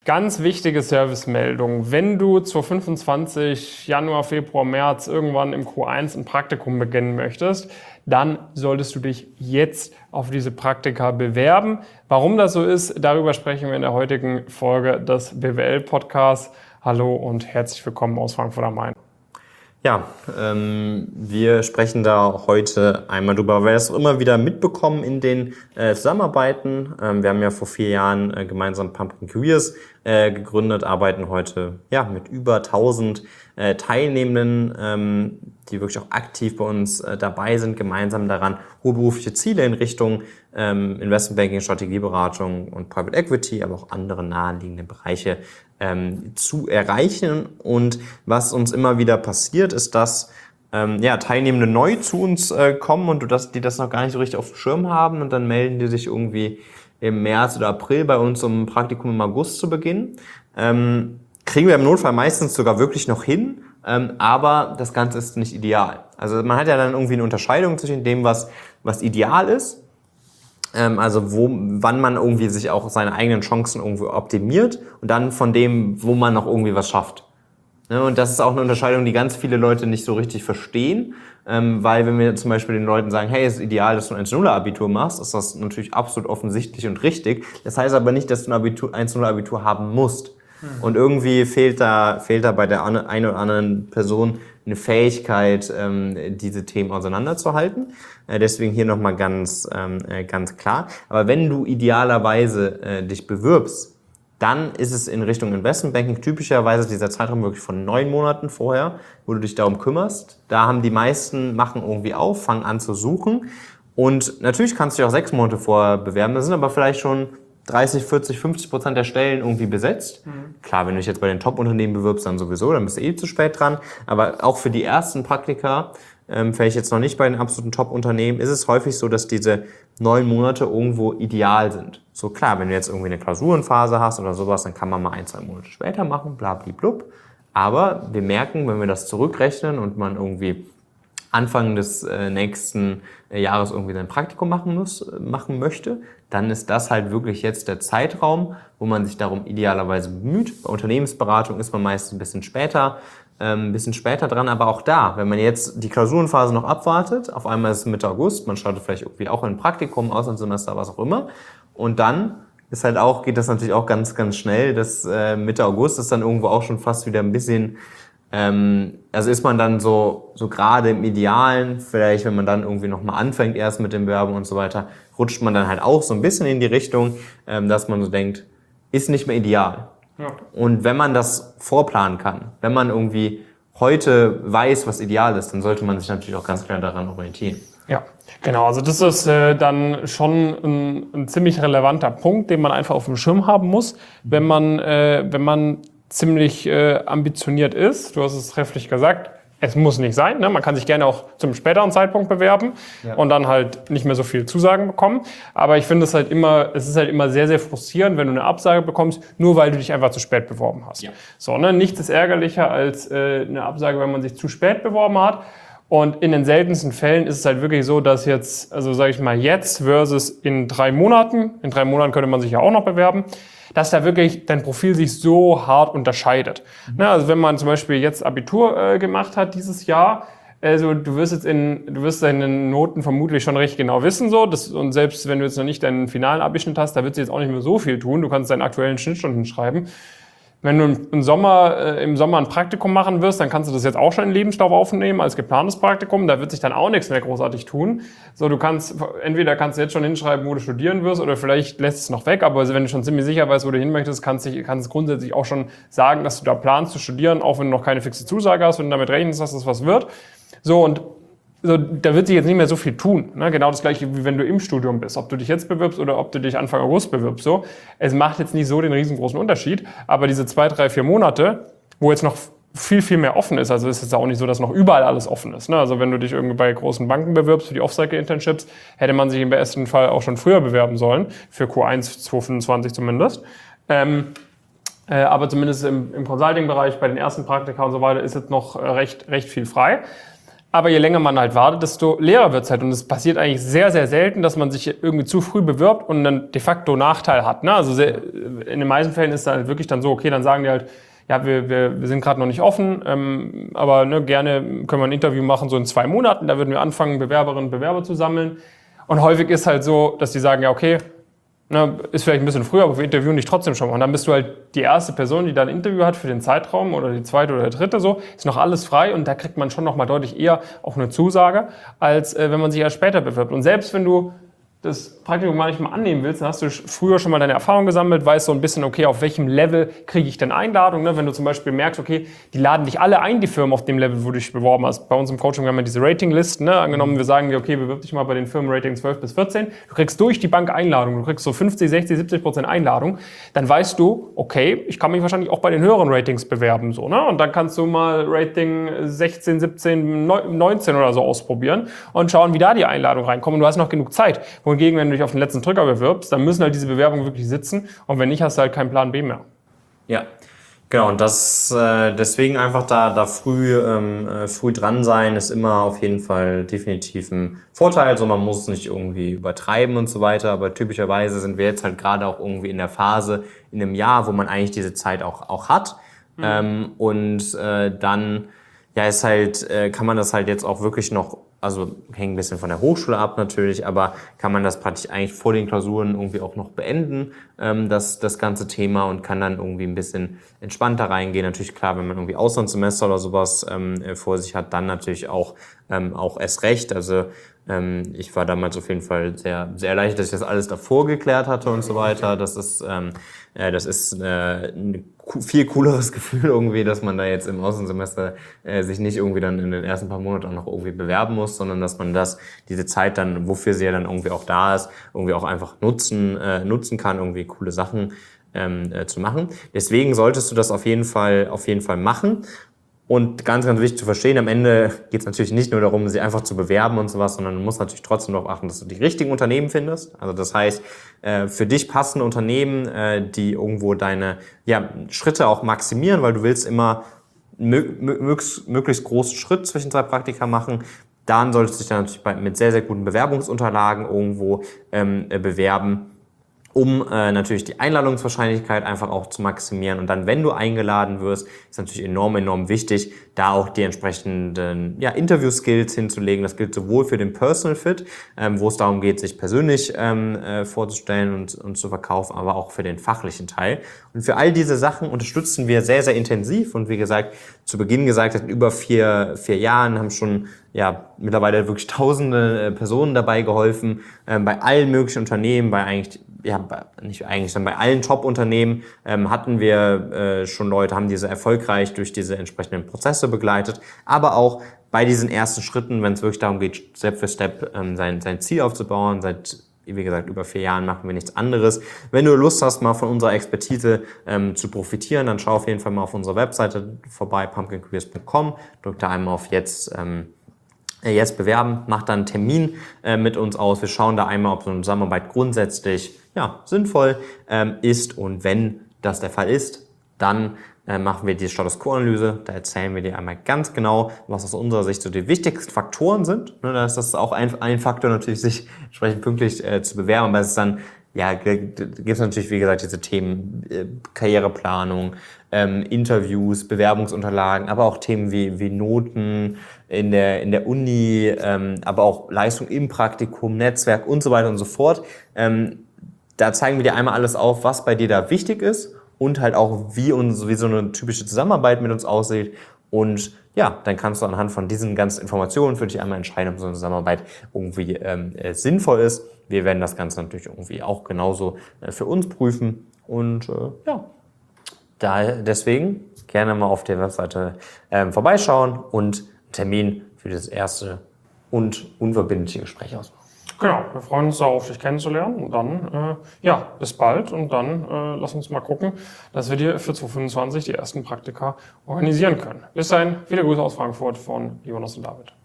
Ganz wichtige Servicemeldung. Wenn du 2025, Januar, Februar, März irgendwann im Q1 ein Praktikum beginnen möchtest, dann solltest du dich jetzt auf diese Praktika bewerben. Warum das so ist, darüber sprechen wir in der heutigen Folge des BWL-Podcasts. Hallo und herzlich willkommen aus Frankfurt am Main. Ja, wir sprechen da heute einmal drüber, weil wir das immer wieder mitbekommen in den Zusammenarbeiten. Wir haben ja vor 4 Jahren gemeinsam Pumpkin Careers gegründet, arbeiten heute mit über 1000 Teilnehmenden, die wirklich auch aktiv bei uns dabei sind, gemeinsam daran, hohe berufliche Ziele in Richtung Investmentbanking, Strategieberatung und Private Equity, aber auch andere naheliegende Bereiche zu erreichen. Und was uns immer wieder passiert, ist, dass Teilnehmende neu zu uns kommen und die das noch gar nicht so richtig auf dem Schirm haben, und dann melden die sich irgendwie im März oder April bei uns, um ein Praktikum im August zu beginnen. Kriegen wir im Notfall meistens sogar wirklich noch hin, aber das Ganze ist nicht ideal. Also man hat ja dann irgendwie eine Unterscheidung zwischen dem, was ideal ist, wann man irgendwie sich auch seine eigenen Chancen irgendwo optimiert, und dann von dem, wo man noch irgendwie was schafft. Und das ist auch eine Unterscheidung, die ganz viele Leute nicht so richtig verstehen, weil wenn wir zum Beispiel den Leuten sagen, hey, es ist ideal, dass du ein 1-0-Abitur machst, ist das natürlich absolut offensichtlich und richtig. Das heißt aber nicht, dass du ein 1-0-Abitur haben musst. Und irgendwie fehlt da bei der einen oder anderen Person eine Fähigkeit, diese Themen auseinanderzuhalten. Deswegen hier nochmal ganz klar. Aber wenn du idealerweise dich bewirbst, dann ist es in Richtung Investmentbanking typischerweise dieser Zeitraum wirklich von 9 Monaten vorher, wo du dich darum kümmerst. Da haben die meisten, machen irgendwie auf, fangen an zu suchen. Und natürlich kannst du dich auch 6 Monate vorher bewerben. Da sind aber vielleicht schon 30, 40, 50% der Stellen irgendwie besetzt. Klar, wenn du dich jetzt bei den Top-Unternehmen bewirbst, dann sowieso, dann bist du zu spät dran. Aber auch für die ersten Praktika, vielleicht jetzt noch nicht bei den absoluten Top-Unternehmen, ist es häufig so, dass diese 9 Monate irgendwo ideal sind. So klar, wenn du jetzt irgendwie eine Klausurenphase hast oder sowas, dann kann man mal 1, 2 Monate später machen, blablablub. Aber wir merken, wenn wir das zurückrechnen und man irgendwie Anfang des nächsten Jahres irgendwie sein Praktikum machen möchte, dann ist das halt wirklich jetzt der Zeitraum, wo man sich darum idealerweise bemüht. Bei Unternehmensberatung ist man meist ein bisschen später dran, aber auch da, wenn man jetzt die Klausurenphase noch abwartet, auf einmal ist es Mitte August, man startet vielleicht irgendwie auch in ein Praktikum, Auslandssemester, was auch immer, und dann geht das natürlich auch ganz, ganz schnell, dass Mitte August ist dann irgendwo auch schon fast wieder ein bisschen, ist man dann so gerade im Idealen, vielleicht wenn man dann irgendwie nochmal anfängt erst mit den Bewerbungen und so weiter, rutscht man dann halt auch so ein bisschen in die Richtung, dass man so denkt, ist nicht mehr ideal. Ja. Und wenn man das vorplanen kann, wenn man irgendwie heute weiß, was ideal ist, dann sollte man sich natürlich auch ganz klar daran orientieren. Ja, genau. Also das ist dann schon ein ziemlich relevanter Punkt, den man einfach auf dem Schirm haben muss, wenn man ziemlich ambitioniert ist. Du hast es trefflich gesagt. Es muss nicht sein, ne? Man kann sich gerne auch zum späteren Zeitpunkt bewerben und dann halt nicht mehr so viel Zusagen bekommen. Aber ich finde es ist halt immer sehr, sehr frustrierend, wenn du eine Absage bekommst, nur weil du dich einfach zu spät beworben hast. Ja. So, ne? Nichts ist ärgerlicher als eine Absage, wenn man sich zu spät beworben hat. Und in den seltensten Fällen ist es halt wirklich so, dass jetzt, also sage ich mal jetzt versus in 3 Monaten könnte man sich ja auch noch bewerben, dass da wirklich dein Profil sich so hart unterscheidet. Also wenn man zum Beispiel jetzt Abitur gemacht hat dieses Jahr, also du wirst deine Noten vermutlich schon recht genau wissen, und selbst wenn du jetzt noch nicht deinen finalen Abischnitt hast, da wird sich jetzt auch nicht mehr so viel tun. Du kannst deinen aktuellen Schnittstunden schreiben. Wenn du im Sommer ein Praktikum machen wirst, dann kannst du das jetzt auch schon in den Lebenslauf aufnehmen als geplantes Praktikum. Da wird sich dann auch nichts mehr großartig tun. So, entweder kannst du jetzt schon hinschreiben, wo du studieren wirst, oder vielleicht lässt es noch weg. Aber wenn du schon ziemlich sicher weißt, wo du hin möchtest, kannst du grundsätzlich auch schon sagen, dass du da planst zu studieren, auch wenn du noch keine fixe Zusage hast, wenn du damit rechnest, dass das was wird. Da wird sich jetzt nicht mehr so viel tun. Ne? Genau das Gleiche, wie wenn du im Studium bist. Ob du dich jetzt bewirbst oder ob du dich Anfang August bewirbst. So. Es macht jetzt nicht so den riesengroßen Unterschied. Aber diese 2, 3, 4 Monate, wo jetzt noch viel, viel mehr offen ist, also ist es auch nicht so, dass noch überall alles offen ist. Ne? Also wenn du dich irgendwie bei großen Banken bewirbst für die Off-Cycle-Internships, hätte man sich im besten Fall auch schon früher bewerben sollen. Für Q1 2025 zumindest. Aber zumindest im Consulting-Bereich, bei den ersten Praktika und so weiter, ist jetzt noch recht viel frei. Aber je länger man halt wartet, desto leerer wird es halt. Und es passiert eigentlich sehr, sehr selten, dass man sich irgendwie zu früh bewirbt und dann de facto Nachteil hat. Ne? Also in den meisten Fällen ist es halt wirklich dann so, okay, dann sagen die halt, ja, wir sind gerade noch nicht offen, aber ne, gerne können wir ein Interview machen, so in 2 Monaten. Da würden wir anfangen, Bewerberinnen und Bewerber zu sammeln. Und häufig ist halt so, dass die sagen, ja, okay, ne, ist vielleicht ein bisschen früher, aber wir interviewen dich trotzdem schon mal. Und dann bist du halt die erste Person, die da ein Interview hat für den Zeitraum oder die zweite oder dritte so. Ist noch alles frei und da kriegt man schon noch mal deutlich eher auch eine Zusage, als wenn man sich erst später bewirbt. Und selbst wenn du das Praktikum manchmal annehmen willst, dann hast du früher schon mal deine Erfahrung gesammelt, weißt so ein bisschen, okay, auf welchem Level kriege ich denn Einladung? Ne? Wenn du zum Beispiel merkst, okay, die laden dich alle ein, die Firmen auf dem Level, wo du dich beworben hast. Bei uns im Coaching haben wir diese Ratinglisten. Ne? Angenommen, wir sagen dir, okay, bewirb dich mal bei den Firmen Rating 12 bis 14. Du kriegst durch die Bank Einladung. Du kriegst so 50, 60, 70% Einladung. Dann weißt du, okay, ich kann mich wahrscheinlich auch bei den höheren Ratings bewerben. So, ne? Und dann kannst du mal Rating 16, 17, 19 oder so ausprobieren und schauen, wie da die Einladung reinkommt. Und du hast noch genug Zeit. Wohingegen, wenn du dich auf den letzten Drücker bewirbst, dann müssen halt diese Bewerbungen wirklich sitzen. Und wenn nicht, hast du halt keinen Plan B mehr. Ja, genau. Und das deswegen einfach da früh dran sein, ist immer auf jeden Fall definitiv ein Vorteil. Also man muss es nicht irgendwie übertreiben und so weiter. Aber typischerweise sind wir jetzt halt gerade auch irgendwie in der Phase, in einem Jahr, wo man eigentlich diese Zeit auch hat. Dann ja, ist halt, kann man das halt jetzt auch wirklich noch, also hängt ein bisschen von der Hochschule ab natürlich, aber kann man das praktisch eigentlich vor den Klausuren irgendwie auch noch beenden, das ganze Thema, und kann dann irgendwie ein bisschen entspannter reingehen. Natürlich klar, wenn man irgendwie Auslandssemester oder sowas vor sich hat, dann natürlich auch erst recht. Also ich war damals auf jeden Fall sehr, sehr erleichtert, dass ich das alles davor geklärt hatte und so weiter. Das ist ein viel cooleres Gefühl irgendwie, dass man da jetzt im Außensemester sich nicht irgendwie dann in den ersten paar Monaten auch noch irgendwie bewerben muss, sondern dass man diese Zeit dann, wofür sie ja dann irgendwie auch da ist, irgendwie auch einfach nutzen kann, irgendwie coole Sachen zu machen. Deswegen solltest du das auf jeden Fall machen. Und ganz, ganz wichtig zu verstehen, am Ende geht es natürlich nicht nur darum, sie einfach zu bewerben und sowas, sondern du musst natürlich trotzdem darauf achten, dass du die richtigen Unternehmen findest. Also das heißt, für dich passende Unternehmen, die irgendwo deine Schritte auch maximieren, weil du willst immer möglichst großen Schritt zwischen 2 Praktika machen. Dann solltest du dich dann natürlich mit sehr, sehr guten Bewerbungsunterlagen irgendwo bewerben, um natürlich die Einladungswahrscheinlichkeit einfach auch zu maximieren. Und dann, wenn du eingeladen wirst, ist natürlich enorm, enorm wichtig, da auch die entsprechenden Interview-Skills hinzulegen. Das gilt sowohl für den Personal Fit, wo es darum geht, sich persönlich vorzustellen und zu verkaufen, aber auch für den fachlichen Teil. Und für all diese Sachen unterstützen wir sehr, sehr intensiv. Und wie gesagt, zu Beginn gesagt, seit über 4 Jahren haben schon mittlerweile wirklich tausende Personen dabei geholfen, bei allen möglichen Unternehmen, bei allen Top-Unternehmen hatten wir schon Leute, haben diese erfolgreich durch diese entsprechenden Prozesse begleitet, aber auch bei diesen ersten Schritten, wenn es wirklich darum geht, Step für Step sein Ziel aufzubauen. Seit, wie gesagt, über 4 Jahren machen wir nichts anderes. Wenn du Lust hast, mal von unserer Expertise zu profitieren, dann schau auf jeden Fall mal auf unserer Webseite vorbei, pumpkincareers.com, drück da einmal auf jetzt bewerben, mach dann einen Termin mit uns aus. Wir schauen da einmal, ob so eine Zusammenarbeit grundsätzlich sinnvoll ist, und wenn das der Fall ist, dann machen wir die Status Quo-Analyse. Da erzählen wir dir einmal ganz genau, was aus unserer Sicht so die wichtigsten Faktoren sind. Da ist das auch ein Faktor natürlich, sich entsprechend pünktlich zu bewerben, aber es ist dann gibt es natürlich, wie gesagt, diese Themen Karriereplanung, Interviews, Bewerbungsunterlagen, aber auch Themen wie Noten in der Uni, aber auch Leistung im Praktikum, Netzwerk und so weiter und so fort. Da zeigen wir dir einmal alles auf, was bei dir da wichtig ist, und halt auch, wie so eine typische Zusammenarbeit mit uns aussieht. Und dann kannst du anhand von diesen ganzen Informationen für dich einmal entscheiden, ob so eine Zusammenarbeit irgendwie sinnvoll ist. Wir werden das Ganze natürlich irgendwie auch genauso für uns prüfen. Und deswegen gerne mal auf der Webseite vorbeischauen und einen Termin für das erste und unverbindliche Gespräch ausmachen. Genau, wir freuen uns darauf, dich kennenzulernen, und dann, bis bald, und dann lass uns mal gucken, dass wir dir für 2025 die ersten Praktika organisieren können. Bis dahin, viele Grüße aus Frankfurt von Jonas und David.